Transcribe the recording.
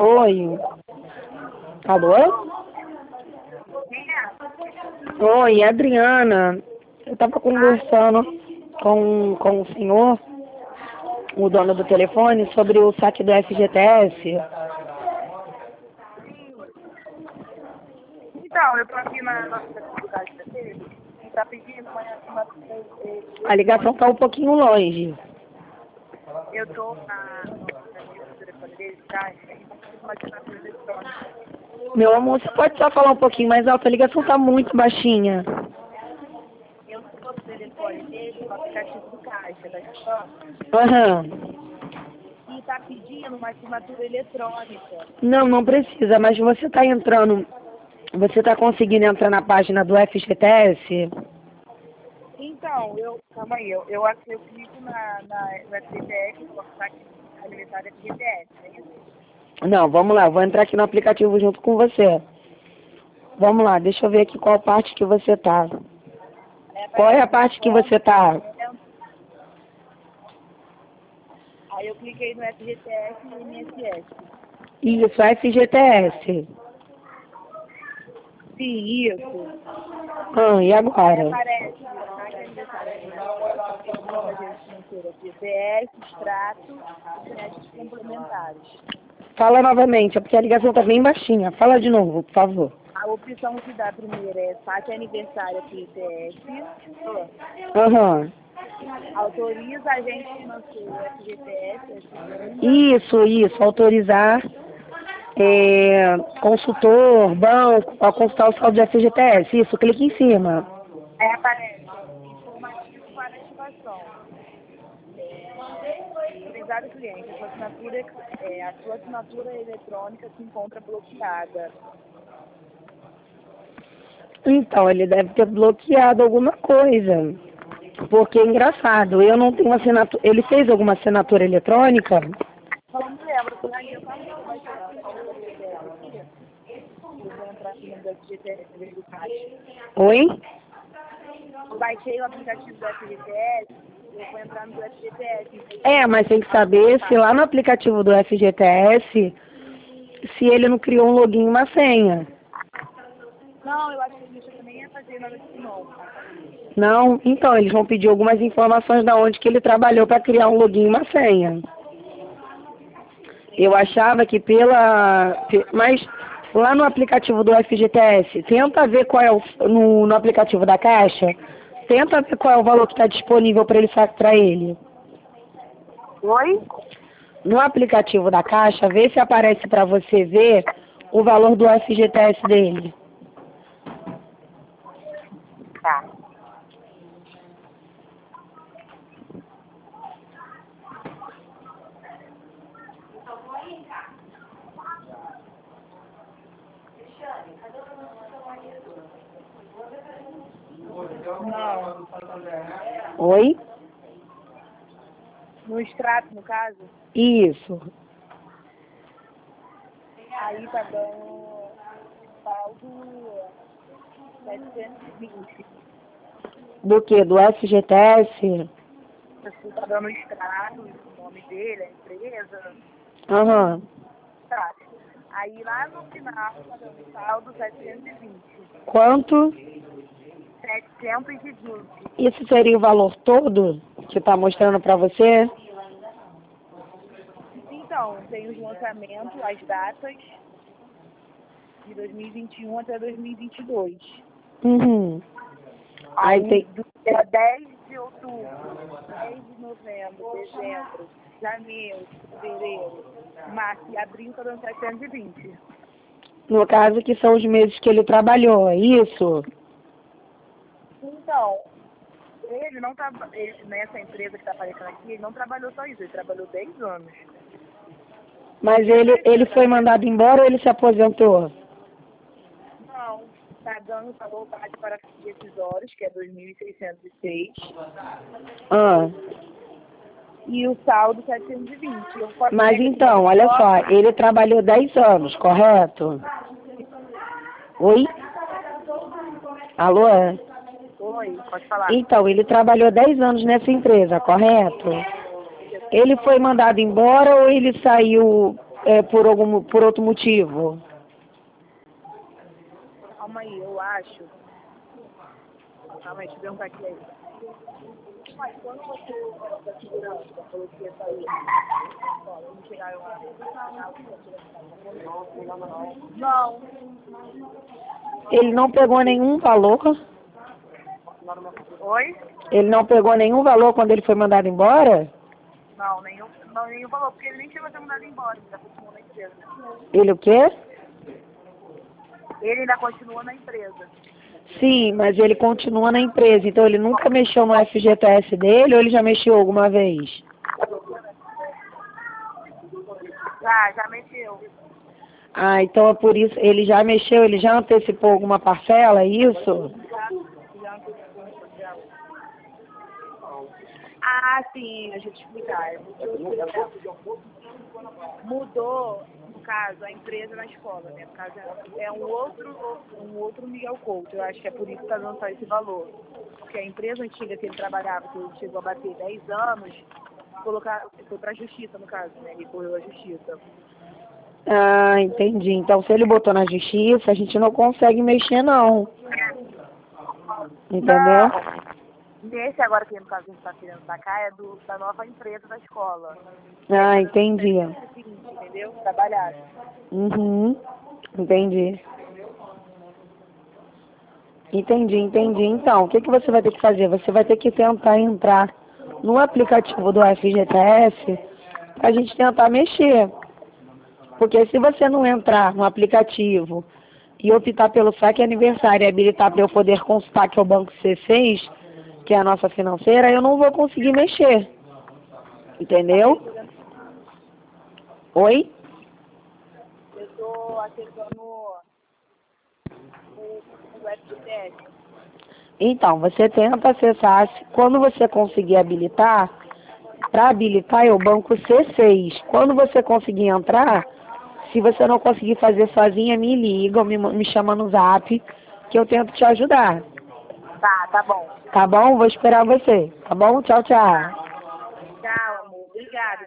Oi. Alô? Oi, Adriana. Eu estava conversando com o senhor, o dono do telefone, sobre o saque do FGTS. Então, eu tô aqui na nossa cidade da TV e tá pedindo uma A ligação está um pouquinho longe. eu tô no telefone dele, tá? E tá pedindo uma assinatura eletrônica. Meu amor, você pode só falar um pouquinho mais alto? A ligação está muito baixinha. Eu tô no telefone dele, no aplicativo do Caixa, da escola, Aham. e tá pedindo uma assinatura eletrônica. Não precisa, mas você está entrando, você está conseguindo entrar na página do FGTS? Então, calma aí, eu clico no FGTS, vou botar aqui a militar FGTS, é isso? Não, vamos lá, vou entrar aqui no aplicativo junto com você. Vamos lá, deixa eu ver aqui qual parte que você tá. Qual é a parte que você tá? Aí eu cliquei no FGTS e INSS. Isso, FGTS. Sim, isso. E Aí agora? aparece taxa aniversário da agência financeira, FGTS, extrato e créditos complementares. Fala novamente, é porque a ligação tá bem baixinha. Fala de novo, por favor. A opção que dá primeiro é taxa aniversário FGTS, Aham. autoriza agente financeiro FGTS, é a segunda. Isso, autorizar consultor, banco, a consultar o saldo de FGTS. Isso, clique em cima. Aí aparece informativo para ativação. Autorizar o cliente, a sua assinatura eletrônica se encontra bloqueada. Então, ele deve ter bloqueado alguma coisa. Porque é engraçado, eu não tenho assinatura. Ele fez alguma assinatura eletrônica? Não me lembro, por aí eu calma que eu baixei a página do FGTS aqui. Eu vou entrar aqui no do FGTS em vez do Caixa. Oi? Eu baixei o aplicativo do FGTS, eu vou entrar no do FGTS. Mas tem que saber se lá no aplicativo do FGTS, se ele não criou um login e uma senha. Não, eu acho que a gente também ia fazer nada disso não. Não? Então, eles vão pedir algumas informações da onde que ele trabalhou para criar um login e uma senha. Eu achava que mas lá no aplicativo do FGTS, tenta ver qual é no aplicativo da Caixa, tenta ver qual é o valor que está disponível para ele sacar para ele. Oi? No aplicativo da Caixa, vê se aparece para você ver o valor do FGTS dele. Tá. Não. Oi? No extrato, no caso, Isso. aí tá dando saldo 720. Do que? Do FGTS? Você tá dando extrato, o nome dele, a empresa. Aham. Tá. Aí lá no final tá dando saldo 720. Quanto? 720. Isso seria o valor todo que está mostrando para você? Então, tem os lançamentos, as datas de 2021 até 2022. Uhum. Aí tem... Do dia 10 de outubro, 10 de novembro, dezembro, janeiro, fevereiro, março e abril tá dando 720. No caso que são os meses que ele trabalhou, é isso? Então, ele não nessa empresa que está aparecendo aqui, ele não trabalhou só isso, ele trabalhou 10 anos. Mas ele foi mandado embora ou ele se aposentou? Não, está dando valor base para fins decisórios, que é 2.606, Ah. e o saldo 720. Mas então, olha só, ele trabalhou 10 anos, correto? Oi? Alô? Oi, pode falar. Então, ele trabalhou 10 anos nessa empresa, correto? Ele foi mandado embora ou ele saiu por outro motivo? Calma aí, eu acho. Calma aí, deixa eu perguntar aqui aí. Mas quando você da segurança falou que ia sair, não chegaram lá. Não. Ele não pegou nenhum valor? Oi? Ele não pegou nenhum valor quando ele foi mandado embora? Não, nenhum valor, porque ele nem chegou a ser mandado embora, ele ainda continua na empresa. Ele o quê? Ele ainda continua na empresa. Sim, mas ele continua na empresa, então ele nunca mexeu no FGTS dele ou ele já mexeu alguma vez? Já mexeu. Ah, então é por isso, ele já mexeu, ele já antecipou alguma parcela, é isso? Já antecipou uma parcela. Ah, sim, deixa eu te explicar. Mudou, no caso, a empresa na escola, né? No caso, é um outro Miguel Couto. Eu acho que é por isso que está dando só esse valor. Porque a empresa antiga que ele trabalhava, que ele chegou a bater 10 anos, foi para a justiça, no caso, né? Ele correu à justiça. Ah, entendi. Então se ele botou na justiça, a gente não consegue mexer não. Entendeu? Não. Nesse agora que no caso a gente está querendo sacar é da nova empresa da escola. Ah, entendi. Entendeu? Trabalhar. Uhum. Entendi. Entendi. Então, o que você vai ter que fazer? Você vai ter que tentar entrar no aplicativo do FGTS pra gente tentar mexer. Porque se você não entrar no aplicativo e optar pelo saque aniversário e habilitar para eu poder consultar que é o Banco C6, que é a nossa financeira, eu não vou conseguir mexer. Entendeu? Oi? Eu estou acessando o FGTS. Então, você tenta acessar, quando você conseguir habilitar, para habilitar é o banco C6. Quando você conseguir entrar, se você não conseguir fazer sozinha, me liga ou me chama no zap, que eu tento te ajudar. Tá bom. Tá bom? Vou esperar você. Tá bom? Tchau, tchau. Tchau, amor. Obrigada.